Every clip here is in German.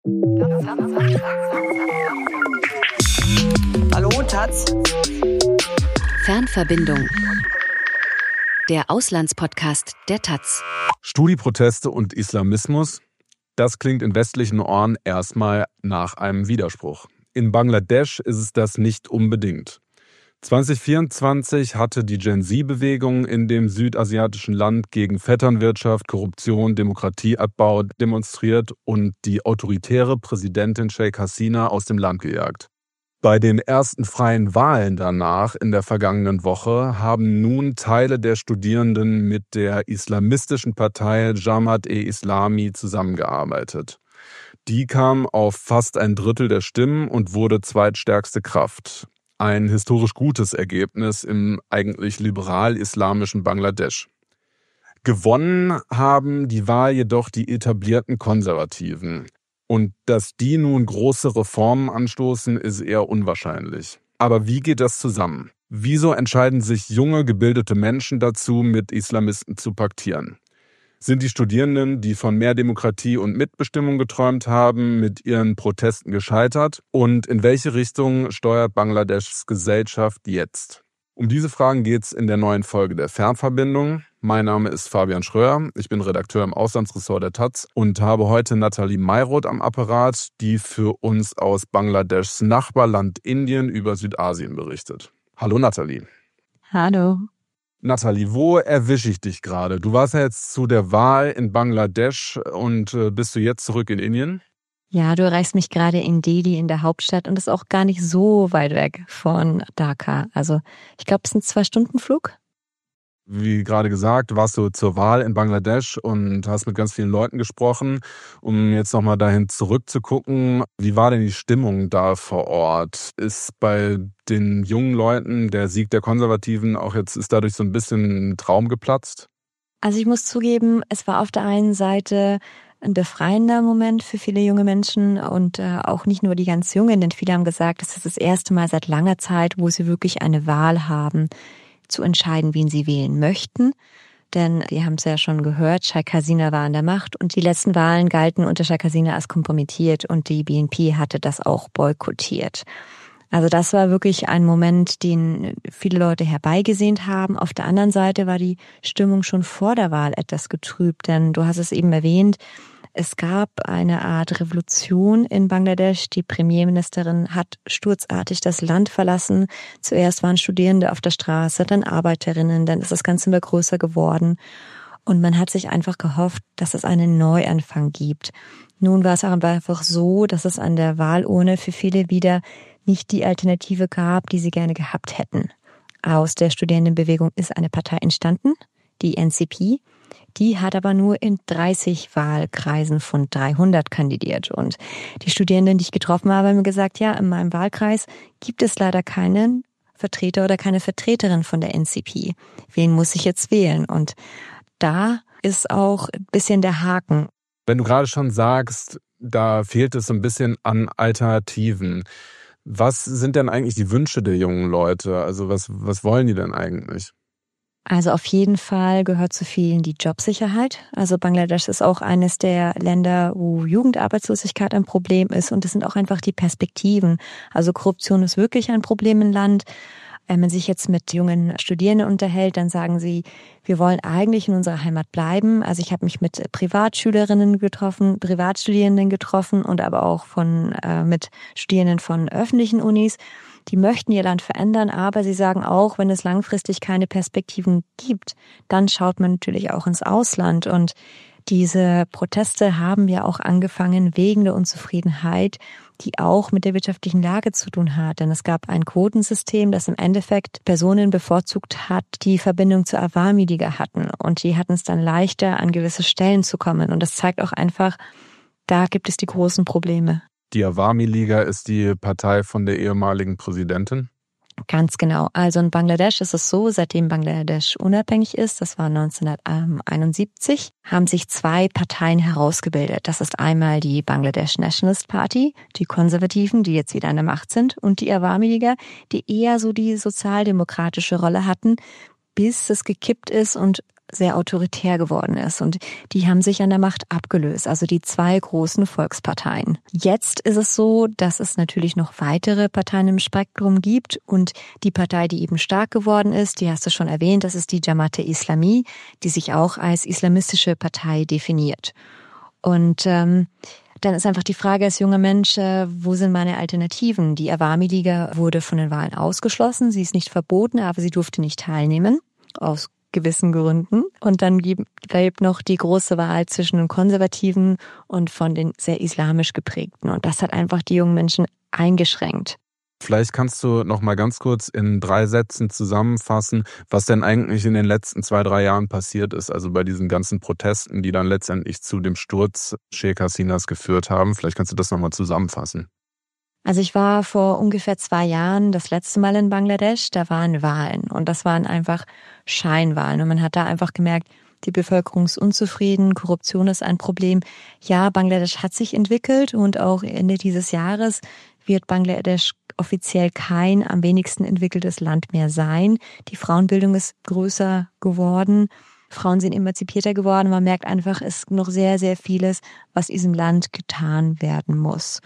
Hallo, Taz. Fernverbindung. Der Auslandspodcast der Taz. Studi-Proteste und Islamismus, das klingt in westlichen Ohren erstmal nach einem Widerspruch. In Bangladesch ist es das nicht unbedingt. 2024 hatte die Gen-Z-Bewegung in dem südasiatischen Land gegen Vetternwirtschaft, Korruption, Demokratieabbau demonstriert und die autoritäre Präsidentin Sheikh Hasina aus dem Land gejagt. Bei den ersten freien Wahlen danach in der vergangenen Woche haben nun Teile der Studierenden mit der islamistischen Partei Jamaat-e-Islami zusammengearbeitet. Die kam auf fast ein Drittel der Stimmen und wurde zweitstärkste Kraft. Ein historisch gutes Ergebnis im eigentlich liberal-islamischen Bangladesch. Gewonnen haben die Wahl jedoch die etablierten Konservativen. Und dass die nun große Reformen anstoßen, ist eher unwahrscheinlich. Aber wie geht das zusammen? Wieso entscheiden sich junge, gebildete Menschen dazu, mit Islamisten zu paktieren? Sind die Studierenden, die von mehr Demokratie und Mitbestimmung geträumt haben, mit ihren Protesten gescheitert? Und in welche Richtung steuert Bangladeschs Gesellschaft jetzt? Um diese Fragen geht es in der neuen Folge der Fernverbindung. Mein Name ist Fabian Schröer, ich bin Redakteur im Auslandsressort der Taz und habe heute Nathalie Mayroth am Apparat, die für uns aus Bangladeschs Nachbarland Indien über Südasien berichtet. Hallo Nathalie. Hallo. Nathalie, wo erwische ich dich gerade? Du warst ja jetzt zu der Wahl in Bangladesch und bist du jetzt zurück in Indien? Ja, du erreichst mich gerade in Delhi, in der Hauptstadt, und das ist auch gar nicht so weit weg von Dhaka. Also ich glaube, es ist ein 2-Stunden-Flug. Wie gerade gesagt, warst du zur Wahl in Bangladesch und hast mit ganz vielen Leuten gesprochen. Um jetzt nochmal dahin zurückzugucken, wie war denn die Stimmung da vor Ort? Ist bei den jungen Leuten der Sieg der Konservativen auch jetzt, ist dadurch so ein bisschen ein Traum geplatzt? Also ich muss zugeben, es war auf der einen Seite ein befreiender Moment für viele junge Menschen und auch nicht nur die ganz Jungen, denn viele haben gesagt, es ist das erste Mal seit langer Zeit, wo sie wirklich eine Wahl haben, zu entscheiden, wen sie wählen möchten. Denn wir haben es ja schon gehört, Sheikh Hasina war an der Macht und die letzten Wahlen galten unter Sheikh Hasina als kompromittiert und die BNP hatte das auch boykottiert. Also das war wirklich ein Moment, den viele Leute herbeigesehnt haben. Auf der anderen Seite war die Stimmung schon vor der Wahl etwas getrübt, denn du hast es eben erwähnt, es gab eine Art Revolution in Bangladesch. Die Premierministerin hat sturzartig das Land verlassen. Zuerst waren Studierende auf der Straße, dann Arbeiterinnen, dann ist das Ganze immer größer geworden. Und man hat sich einfach gehofft, dass es einen Neuanfang gibt. Nun war es aber einfach so, dass es an der Wahlurne für viele wieder nicht die Alternative gab, die sie gerne gehabt hätten. Aus der Studierendenbewegung ist eine Partei entstanden, die NCP. Die hat aber nur in 30 Wahlkreisen von 300 kandidiert. Und die Studierenden, die ich getroffen habe, haben mir gesagt, ja, in meinem Wahlkreis gibt es leider keinen Vertreter oder keine Vertreterin von der NCP. Wen muss ich jetzt wählen? Und da ist auch ein bisschen der Haken. Wenn du gerade schon sagst, da fehlt es so ein bisschen an Alternativen. Was sind denn eigentlich die Wünsche der jungen Leute? Also was wollen die denn eigentlich? Also auf jeden Fall gehört zu vielen die Jobsicherheit. Also Bangladesch ist auch eines der Länder, wo Jugendarbeitslosigkeit ein Problem ist und es sind auch einfach die Perspektiven. Also Korruption ist wirklich ein Problem im Land. Wenn man sich jetzt mit jungen Studierenden unterhält, dann sagen sie, wir wollen eigentlich in unserer Heimat bleiben. Also ich habe mich mit Privatstudierenden getroffen und aber auch mit Studierenden von öffentlichen Unis. Die möchten ihr Land verändern, aber sie sagen auch, wenn es langfristig keine Perspektiven gibt, dann schaut man natürlich auch ins Ausland. Und diese Proteste haben ja auch angefangen wegen der Unzufriedenheit, die auch mit der wirtschaftlichen Lage zu tun hat. Denn es gab ein Quotensystem, das im Endeffekt Personen bevorzugt hat, die Verbindung zur Awami Liga hatten. Und die hatten es dann leichter, an gewisse Stellen zu kommen. Und das zeigt auch einfach, da gibt es die großen Probleme. Die Awami Liga ist die Partei von der ehemaligen Präsidentin? Ganz genau. Also in Bangladesch ist es so, seitdem Bangladesch unabhängig ist, das war 1971, haben sich 2 Parteien herausgebildet. Das ist einmal die Bangladesh Nationalist Party, die Konservativen, die jetzt wieder an der Macht sind, und die Awami Liga, die eher so die sozialdemokratische Rolle hatten, bis es gekippt ist und sehr autoritär geworden ist. Und die haben sich an der Macht abgelöst, also die zwei großen Volksparteien. Jetzt ist es so, dass es natürlich noch weitere Parteien im Spektrum gibt. Und die Partei, die eben stark geworden ist, die hast du schon erwähnt, das ist die Jamaat Islami, die sich auch als islamistische Partei definiert. Und dann ist einfach die Frage als junger Mensch, wo sind meine Alternativen? Die Awami-Liga wurde von den Wahlen ausgeschlossen. Sie ist nicht verboten, aber sie durfte nicht teilnehmen, aus gewissen Gründen. Und dann bleibt noch die große Wahl zwischen den Konservativen und von den sehr islamisch geprägten. Und das hat einfach die jungen Menschen eingeschränkt. Vielleicht kannst du noch mal ganz kurz in 3 Sätzen zusammenfassen, was denn eigentlich in den letzten 2-3 Jahren passiert ist. Also bei diesen ganzen Protesten, die dann letztendlich zu dem Sturz Sheikh Hasinas geführt haben. Vielleicht kannst du das noch mal zusammenfassen. Also ich war vor ungefähr 2 Jahren das letzte Mal in Bangladesch. Da waren Wahlen und das waren einfach Scheinwahlen. Und man hat da einfach gemerkt, die Bevölkerung ist unzufrieden, Korruption ist ein Problem. Ja, Bangladesch hat sich entwickelt und auch Ende dieses Jahres wird Bangladesch offiziell kein am wenigsten entwickeltes Land mehr sein. Die Frauenbildung ist größer geworden. Frauen sind emanzipierter geworden. Man merkt einfach, es ist noch sehr, sehr vieles, was in diesem Land getan werden muss.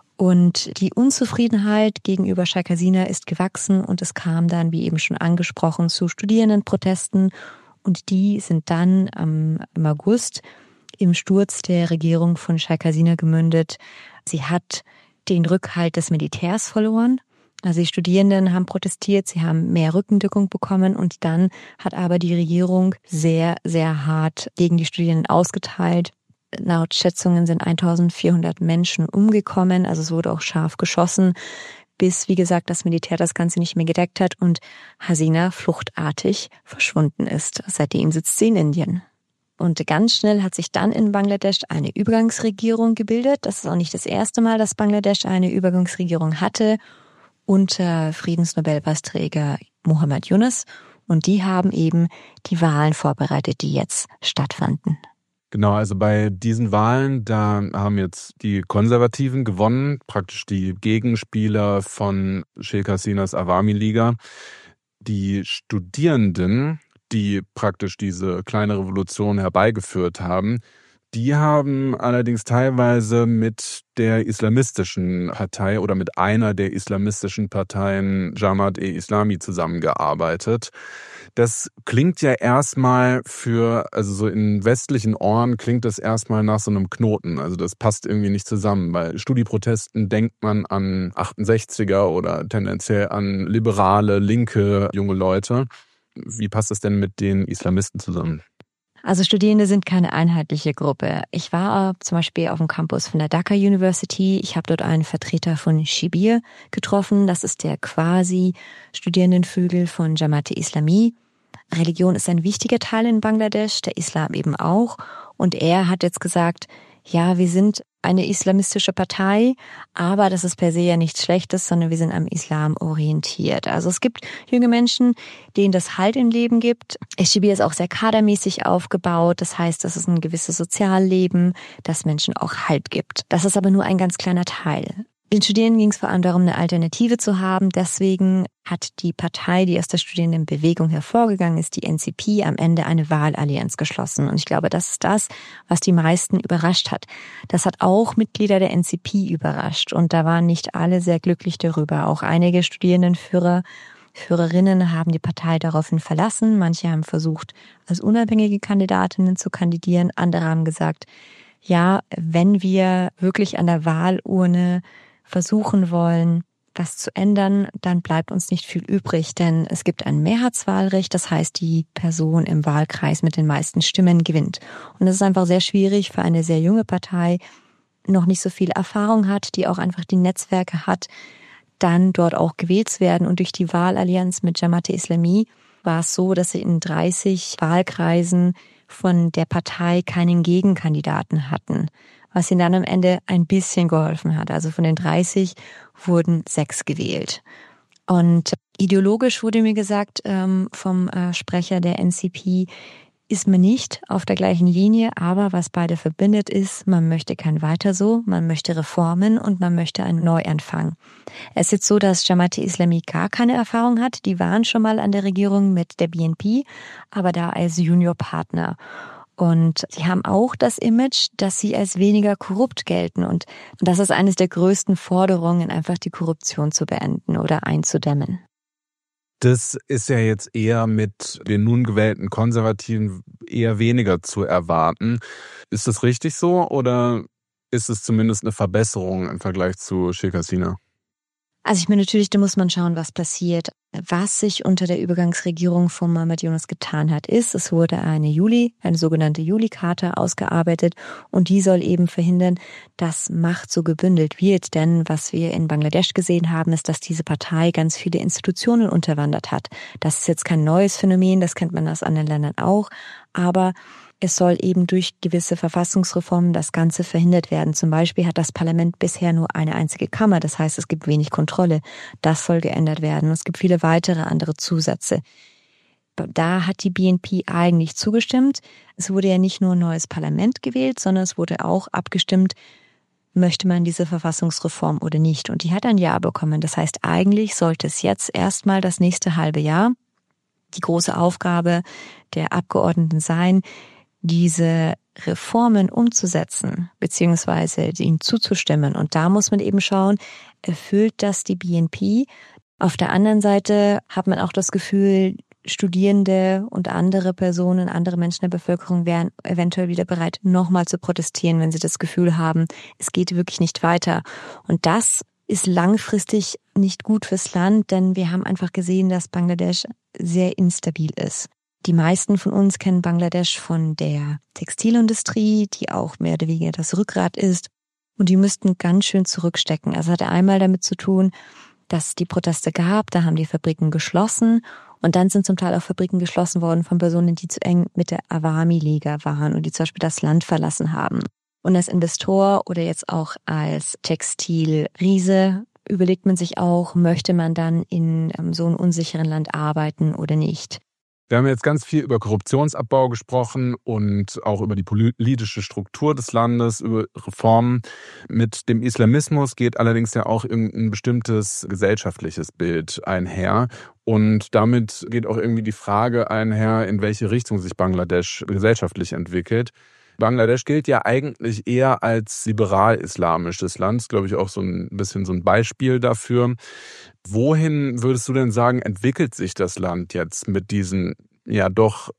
Und die Unzufriedenheit gegenüber Sheikh Hasina ist gewachsen und es kam dann, wie eben schon angesprochen, zu Studierendenprotesten. Und die sind dann im August im Sturz der Regierung von Sheikh Hasina gemündet. Sie hat den Rückhalt des Militärs verloren. Also die Studierenden haben protestiert, sie haben mehr Rückendeckung bekommen und dann hat aber die Regierung sehr, sehr hart gegen die Studierenden ausgeteilt. Laut Schätzungen sind 1400 Menschen umgekommen, also es wurde auch scharf geschossen, bis, wie gesagt, das Militär das Ganze nicht mehr gedeckt hat und Hasina fluchtartig verschwunden ist. Seitdem sitzt sie in Indien. Und ganz schnell hat sich dann in Bangladesch eine Übergangsregierung gebildet. Das ist auch nicht das erste Mal, dass Bangladesch eine Übergangsregierung hatte unter Friedensnobelpreisträger Muhammad Yunus. Und die haben eben die Wahlen vorbereitet, die jetzt stattfanden. Genau, also bei diesen Wahlen, da haben jetzt die Konservativen gewonnen, praktisch die Gegenspieler von Sheikh Hasinas Awami-Liga. Die Studierenden, die praktisch diese kleine Revolution herbeigeführt haben, die haben allerdings teilweise mit der islamistischen Partei oder mit einer der islamistischen Parteien Jamaat-e-Islami zusammengearbeitet. Das klingt ja erstmal also so in westlichen Ohren klingt das erstmal nach so einem Knoten. Also das passt irgendwie nicht zusammen. Bei Studieprotesten denkt man an 68er oder tendenziell an liberale, linke junge Leute. Wie passt das denn mit den Islamisten zusammen? Also Studierende sind keine einheitliche Gruppe. Ich war zum Beispiel auf dem Campus von der Dhaka University. Ich habe dort einen Vertreter von Shibir getroffen. Das ist der quasi Studierendenflügel von Jamaat Islami. Religion ist ein wichtiger Teil in Bangladesch, der Islam eben auch. Und er hat jetzt gesagt, ja, wir sind eine islamistische Partei, aber das ist per se ja nichts Schlechtes, sondern wir sind am Islam orientiert. Also es gibt junge Menschen, denen das Halt im Leben gibt. Shibir ist auch sehr kadermäßig aufgebaut. Das heißt, das ist ein gewisses Sozialleben, das Menschen auch Halt gibt. Das ist aber nur ein ganz kleiner Teil. Den Studierenden ging es vor allem darum, eine Alternative zu haben. Deswegen hat die Partei, die aus der Studierendenbewegung hervorgegangen ist, die NCP, am Ende eine Wahlallianz geschlossen. Und ich glaube, das ist das, was die meisten überrascht hat. Das hat auch Mitglieder der NCP überrascht. Und da waren nicht alle sehr glücklich darüber. Auch einige Führerinnen haben die Partei daraufhin verlassen. Manche haben versucht, als unabhängige Kandidatinnen zu kandidieren. Andere haben gesagt, ja, wenn wir wirklich an der Wahlurne versuchen wollen, was zu ändern, dann bleibt uns nicht viel übrig, denn es gibt ein Mehrheitswahlrecht, das heißt, die Person im Wahlkreis mit den meisten Stimmen gewinnt. Und es ist einfach sehr schwierig für eine sehr junge Partei, noch nicht so viel Erfahrung hat, die auch einfach die Netzwerke hat, dann dort auch gewählt zu werden. Und durch die Wahlallianz mit Jamaat Islami war es so, dass sie in 30 Wahlkreisen von der Partei keinen Gegenkandidaten hatten, was ihnen dann am Ende ein bisschen geholfen hat. Also von den 30 wurden 6 gewählt. Und ideologisch wurde mir gesagt vom Sprecher der NCP, ist man nicht auf der gleichen Linie, aber was beide verbindet ist, man möchte kein Weiter so, man möchte Reformen und man möchte einen Neuanfang. Es ist jetzt so, dass Jamaat Islami gar keine Erfahrung hat. Die waren schon mal an der Regierung mit der BNP, aber da als Juniorpartner. Und sie haben auch das Image, dass sie als weniger korrupt gelten. Und das ist eines der größten Forderungen, einfach die Korruption zu beenden oder einzudämmen. Das ist ja jetzt eher mit den nun gewählten Konservativen eher weniger zu erwarten. Ist das richtig so oder ist es zumindest eine Verbesserung im Vergleich zu Sheikh Hasina? Also ich meine, natürlich, da muss man schauen, was passiert. Was sich unter der Übergangsregierung von Muhammad Yunus getan hat, ist, es wurde eine sogenannte Juli-Charta ausgearbeitet und die soll eben verhindern, dass Macht so gebündelt wird. Denn was wir in Bangladesch gesehen haben, ist, dass diese Partei ganz viele Institutionen unterwandert hat. Das ist jetzt kein neues Phänomen, das kennt man aus anderen Ländern auch, aber es soll eben durch gewisse Verfassungsreformen das Ganze verhindert werden. Zum Beispiel hat das Parlament bisher nur eine einzige Kammer. Das heißt, es gibt wenig Kontrolle. Das soll geändert werden. Es gibt viele weitere andere Zusätze. Da hat die BNP eigentlich zugestimmt. Es wurde ja nicht nur ein neues Parlament gewählt, sondern es wurde auch abgestimmt, möchte man diese Verfassungsreform oder nicht. Und die hat ein Ja bekommen. Das heißt, eigentlich sollte es jetzt erstmal das nächste halbe Jahr die große Aufgabe der Abgeordneten sein, diese Reformen umzusetzen, beziehungsweise ihnen zuzustimmen. Und da muss man eben schauen, erfüllt das die BNP? Auf der anderen Seite hat man auch das Gefühl, Studierende und andere Personen, andere Menschen der Bevölkerung wären eventuell wieder bereit, nochmal zu protestieren, wenn sie das Gefühl haben, es geht wirklich nicht weiter. Und das ist langfristig nicht gut fürs Land, denn wir haben einfach gesehen, dass Bangladesch sehr instabil ist. Die meisten von uns kennen Bangladesch von der Textilindustrie, die auch mehr oder weniger das Rückgrat ist. Und die müssten ganz schön zurückstecken. Also hat einmal damit zu tun, dass es die Proteste gab, da haben die Fabriken geschlossen. Und dann sind zum Teil auch Fabriken geschlossen worden von Personen, die zu eng mit der Awami-Liga waren und die zum Beispiel das Land verlassen haben. Und als Investor oder jetzt auch als Textilriese überlegt man sich auch, möchte man dann in so einem unsicheren Land arbeiten oder nicht. Wir haben jetzt ganz viel über Korruptionsabbau gesprochen und auch über die politische Struktur des Landes, über Reformen. Mit dem Islamismus geht allerdings ja auch ein bestimmtes gesellschaftliches Bild einher. Und damit geht auch irgendwie die Frage einher, in welche Richtung sich Bangladesch gesellschaftlich entwickelt. Bangladesch gilt ja eigentlich eher als liberal-islamisches Land. Das ist, glaube ich, auch so ein bisschen so ein Beispiel dafür. Wohin würdest du denn sagen, entwickelt sich das Land jetzt mit diesen ja doch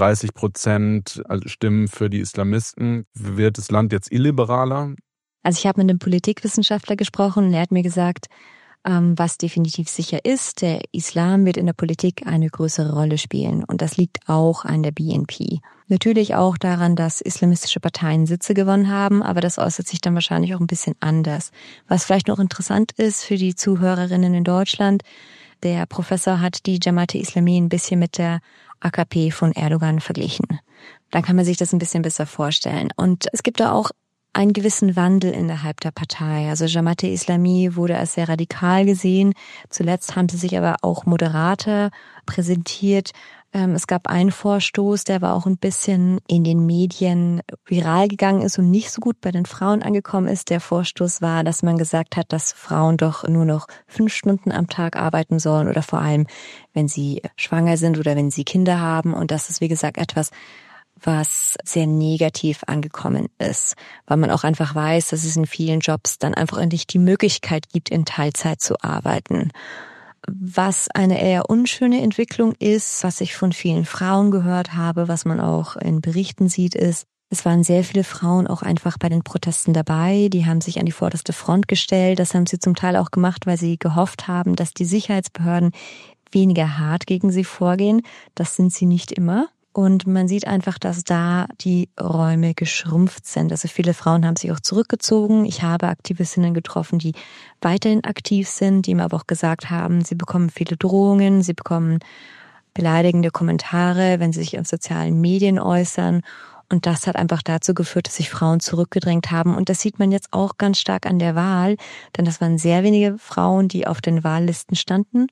30% Stimmen für die Islamisten? Wird das Land jetzt illiberaler? Also ich habe mit einem Politikwissenschaftler gesprochen und er hat mir gesagt, was definitiv sicher ist, der Islam wird in der Politik eine größere Rolle spielen. Und das liegt auch an der BNP. Natürlich auch daran, dass islamistische Parteien Sitze gewonnen haben, aber das äußert sich dann wahrscheinlich auch ein bisschen anders. Was vielleicht noch interessant ist für die Zuhörerinnen in Deutschland, der Professor hat die Jamaat Islami ein bisschen mit der AKP von Erdogan verglichen. Dann kann man sich das ein bisschen besser vorstellen. Und es gibt da auch einen gewissen Wandel innerhalb der Partei. Also Jamaat Islami wurde als sehr radikal gesehen. Zuletzt haben sie sich aber auch moderater präsentiert. Es gab einen Vorstoß, der aber auch ein bisschen in den Medien viral gegangen ist und nicht so gut bei den Frauen angekommen ist. Der Vorstoß war, dass man gesagt hat, dass Frauen doch nur noch 5 Stunden am Tag arbeiten sollen oder vor allem, wenn sie schwanger sind oder wenn sie Kinder haben. Und das ist, wie gesagt, etwas, was sehr negativ angekommen ist, weil man auch einfach weiß, dass es in vielen Jobs dann einfach nicht die Möglichkeit gibt, in Teilzeit zu arbeiten. Was eine eher unschöne Entwicklung ist, was ich von vielen Frauen gehört habe, was man auch in Berichten sieht, ist, es waren sehr viele Frauen auch einfach bei den Protesten dabei, die haben sich an die vorderste Front gestellt. Das haben sie zum Teil auch gemacht, weil sie gehofft haben, dass die Sicherheitsbehörden weniger hart gegen sie vorgehen. Das sind sie nicht immer. Und man sieht einfach, dass da die Räume geschrumpft sind. Also viele Frauen haben sich auch zurückgezogen. Ich habe Aktivistinnen getroffen, die weiterhin aktiv sind, die mir aber auch gesagt haben, sie bekommen viele Drohungen, sie bekommen beleidigende Kommentare, wenn sie sich auf sozialen Medien äußern. Und das hat einfach dazu geführt, dass sich Frauen zurückgedrängt haben. Und das sieht man jetzt auch ganz stark an der Wahl, denn das waren sehr wenige Frauen, die auf den Wahllisten standen.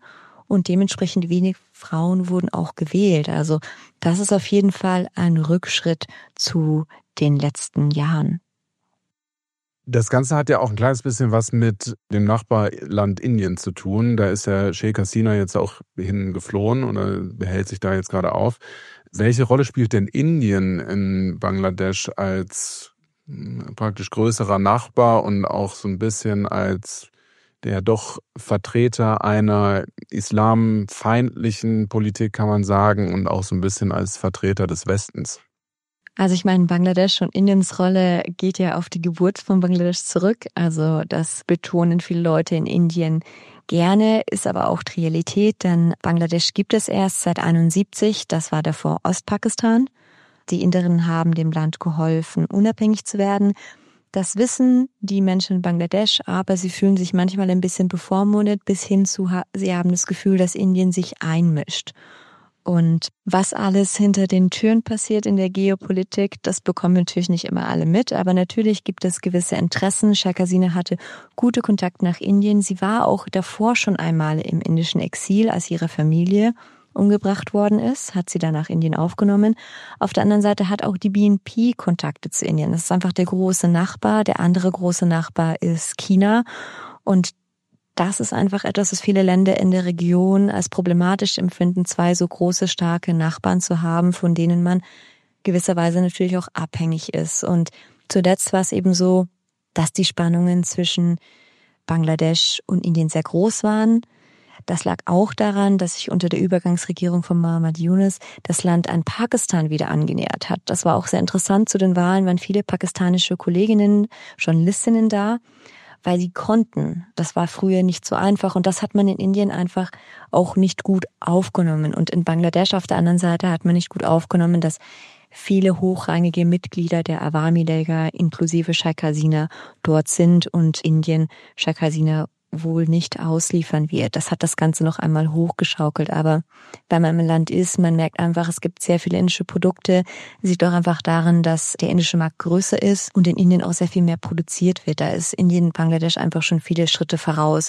und dementsprechend wenig Frauen wurden auch gewählt. Also das ist auf jeden Fall ein Rückschritt zu den letzten Jahren. Das Ganze hat ja auch ein kleines bisschen was mit dem Nachbarland Indien zu tun. Da ist ja Sheikh Hasina jetzt auch hingeflohen oder behält sich da jetzt gerade auf. Welche Rolle spielt denn Indien in Bangladesch als praktisch größerer Nachbar und auch so ein bisschen als der doch Vertreter einer islamfeindlichen Politik, kann man sagen, und auch so ein bisschen als Vertreter des Westens? Also ich meine, Bangladesch und Indiens Rolle geht ja auf die Geburt von Bangladesch zurück. Also das betonen viele Leute in Indien gerne, ist aber auch die Realität, denn Bangladesch gibt es erst seit 1971, das war davor Ostpakistan. Die Inderinnen haben dem Land geholfen, unabhängig zu werden. Das wissen die Menschen in Bangladesch, aber sie fühlen sich manchmal ein bisschen bevormundet, bis hin zu, sie haben das Gefühl, dass Indien sich einmischt. Und was alles hinter den Türen passiert in der Geopolitik, das bekommen natürlich nicht immer alle mit. Aber natürlich gibt es gewisse Interessen. Sheikh Hasina hatte gute Kontakte nach Indien. Sie war auch davor schon einmal im indischen Exil, als ihre Familie umgebracht worden ist, hat sie dann nach Indien aufgenommen. Auf der anderen Seite hat auch die BNP Kontakte zu Indien. Das ist einfach der große Nachbar. Der andere große Nachbar ist China. Und das ist einfach etwas, was viele Länder in der Region als problematisch empfinden, zwei so große, starke Nachbarn zu haben, von denen man gewisserweise natürlich auch abhängig ist. Und zuletzt war es eben so, dass die Spannungen zwischen Bangladesch und Indien sehr groß waren. Das lag auch daran, dass sich unter der Übergangsregierung von Muhammad Yunus das Land an Pakistan wieder angenähert hat. Das war auch sehr interessant. Zu den Wahlen waren viele pakistanische Kolleginnen, Journalistinnen da, weil sie konnten. Das war früher nicht so einfach und das hat man in Indien einfach auch nicht gut aufgenommen. Und in Bangladesch auf der anderen Seite hat man nicht gut aufgenommen, dass viele hochrangige Mitglieder der Awami-Liga inklusive Sheikh Hasina dort sind und Indien Sheikh Hasina wohl nicht ausliefern wird. Das hat das Ganze noch einmal hochgeschaukelt. Aber wenn man im Land ist, man merkt einfach, es gibt sehr viele indische Produkte. Sieht doch einfach daran, dass der indische Markt größer ist und in Indien auch sehr viel mehr produziert wird. Da ist Indien, Bangladesch einfach schon viele Schritte voraus.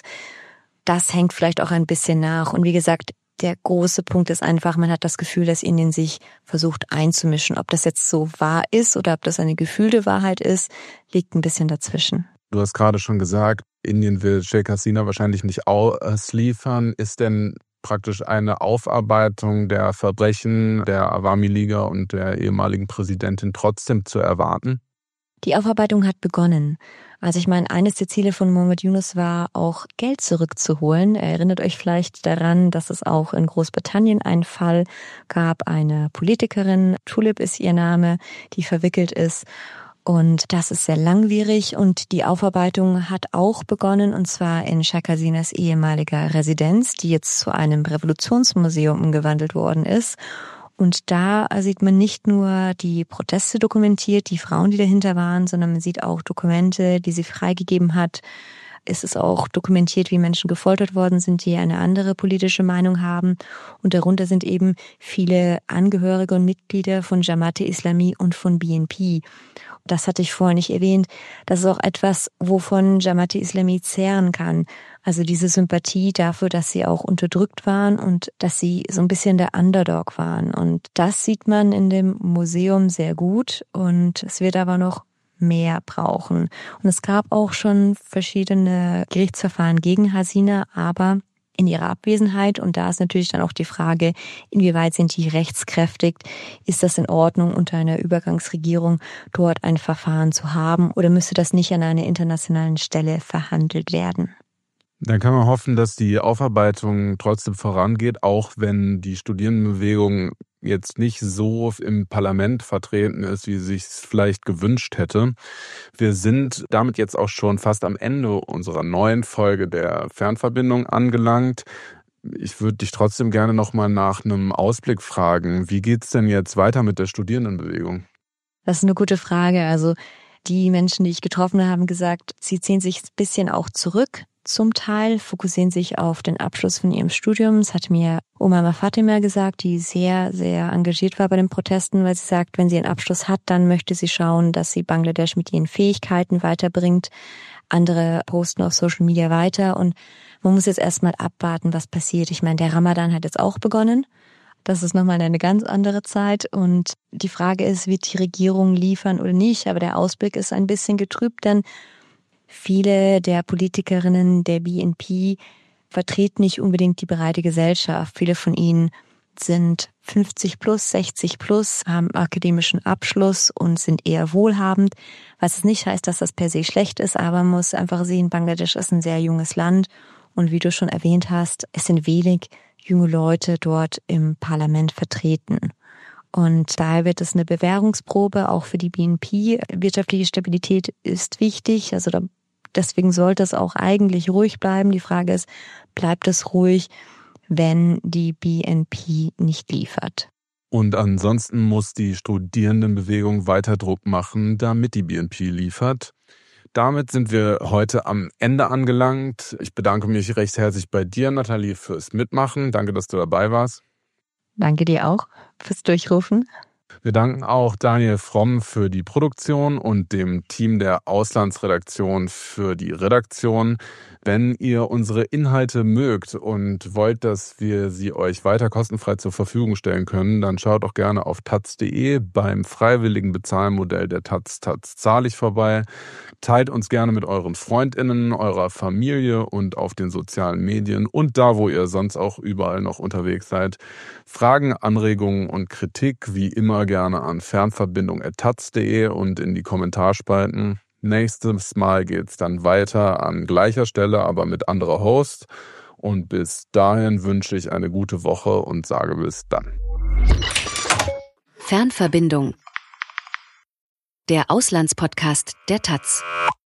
Das hängt vielleicht auch ein bisschen nach. Und wie gesagt, der große Punkt ist einfach, man hat das Gefühl, dass Indien sich versucht einzumischen. Ob das jetzt so wahr ist oder ob das eine gefühlte Wahrheit ist, liegt ein bisschen dazwischen. Du hast gerade schon gesagt, Indien will Sheikh Hasina wahrscheinlich nicht ausliefern. Ist denn praktisch eine Aufarbeitung der Verbrechen der Awami-Liga und der ehemaligen Präsidentin trotzdem zu erwarten? Die Aufarbeitung hat begonnen. Also ich meine, eines der Ziele von Muhammad Yunus war auch Geld zurückzuholen. Erinnert euch vielleicht daran, dass es auch in Großbritannien einen Fall gab, eine Politikerin, Tulip ist ihr Name, die verwickelt ist. Und das ist sehr langwierig und die Aufarbeitung hat auch begonnen, und zwar in Sheikh Hasinas ehemaliger Residenz, die jetzt zu einem Revolutionsmuseum umgewandelt worden ist. Und da sieht man nicht nur die Proteste dokumentiert, die Frauen, die dahinter waren, sondern man sieht auch Dokumente, die sie freigegeben hat. Es ist auch dokumentiert, wie Menschen gefoltert worden sind, die eine andere politische Meinung haben. Und darunter sind eben viele Angehörige und Mitglieder von Jamaat Islami und von BNP. Das hatte ich vorher nicht erwähnt. Das ist auch etwas, wovon Jamaat Islami zehren kann. Also diese Sympathie dafür, dass sie auch unterdrückt waren und dass sie so ein bisschen der Underdog waren. Und das sieht man in dem Museum sehr gut. Und es wird aber noch mehr brauchen. Und es gab auch schon verschiedene Gerichtsverfahren gegen Hasina, aber in ihrer Abwesenheit, und da ist natürlich dann auch die Frage, inwieweit sind die rechtskräftig, ist das in Ordnung, unter einer Übergangsregierung dort ein Verfahren zu haben, oder müsste das nicht an einer internationalen Stelle verhandelt werden? Dann kann man hoffen, dass die Aufarbeitung trotzdem vorangeht, auch wenn die Studierendenbewegung jetzt nicht so im Parlament vertreten ist, wie sie sich vielleicht gewünscht hätte. Wir sind damit jetzt auch schon fast am Ende unserer neuen Folge der Fernverbindung angelangt. Ich würde dich trotzdem gerne nochmal nach einem Ausblick fragen. Wie geht's denn jetzt weiter mit der Studierendenbewegung? Das ist eine gute Frage. Also die Menschen, die ich getroffen habe, haben gesagt, sie ziehen sich ein bisschen auch zurück. Zum Teil fokussieren sich auf den Abschluss von ihrem Studium. Das hat mir Omar Fatima gesagt, die sehr, sehr engagiert war bei den Protesten, weil sie sagt, wenn sie einen Abschluss hat, dann möchte sie schauen, dass sie Bangladesch mit ihren Fähigkeiten weiterbringt. andere posten auf Social Media weiter und man muss jetzt erstmal abwarten, was passiert. Ich meine, der Ramadan hat jetzt auch begonnen. Das ist nochmal eine ganz andere Zeit und die Frage ist, wird die Regierung liefern oder nicht? Aber der Ausblick ist ein bisschen getrübt, denn viele der Politikerinnen der BNP vertreten nicht unbedingt die breite Gesellschaft. Viele von ihnen sind 50 plus, 60 plus, haben akademischen Abschluss und sind eher wohlhabend, was nicht heißt, dass das per se schlecht ist, aber man muss einfach sehen, Bangladesch ist ein sehr junges Land und wie du schon erwähnt hast, es sind wenig junge Leute dort im Parlament vertreten. Und daher wird es eine Bewährungsprobe, auch für die BNP. Wirtschaftliche Stabilität ist wichtig, also deswegen sollte es auch eigentlich ruhig bleiben. Die Frage ist, bleibt es ruhig, wenn die BNP nicht liefert? Und ansonsten muss die Studierendenbewegung weiter Druck machen, damit die BNP liefert. Damit sind wir heute am Ende angelangt. Ich bedanke mich recht herzlich bei dir, Nathalie, fürs Mitmachen. Danke, dass du dabei warst. Danke dir auch fürs Durchrufen. Wir danken auch Daniel Fromm für die Produktion und dem Team der Auslandsredaktion für die Redaktion. Wenn ihr unsere Inhalte mögt und wollt, dass wir sie euch weiter kostenfrei zur Verfügung stellen können, dann schaut auch gerne auf taz.de beim freiwilligen Bezahlmodell der Taz zahlig vorbei. Teilt uns gerne mit euren FreundInnen, eurer Familie und auf den sozialen Medien und da, wo ihr sonst auch überall noch unterwegs seid. Fragen, Anregungen und Kritik wie immer gerne an fernverbindung@taz.de und in die Kommentarspalten. Nächstes Mal geht's dann weiter an gleicher Stelle, aber mit anderer Host. Und bis dahin wünsche ich eine gute Woche und sage bis dann. Fernverbindung. Der Auslandspodcast der Taz.